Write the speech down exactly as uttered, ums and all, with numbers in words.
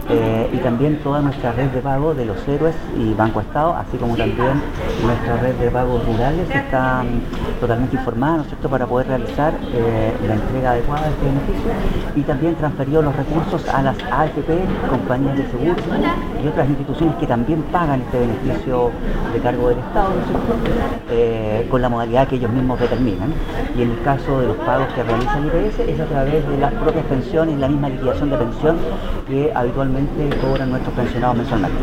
eh, y también toda nuestra red de pago de los héroes y Banco Estado, así como también nuestra red de pagos rurales está mm, totalmente informada, ¿no es cierto?, para poder realizar eh, la entrega adecuada de este beneficio, y también transferido los recursos a las A F P, compañías de seguros y otras instituciones que también pagan este beneficio de cargo del Estado, ¿no es cierto?, eh, con la modalidad que ellos mismos determinan. Y en el caso de los pagos que realiza el I P S es a través de las propias pensiones, la misma liquidación de pensión que habitualmente cobran nuestros pensionados mensualmente.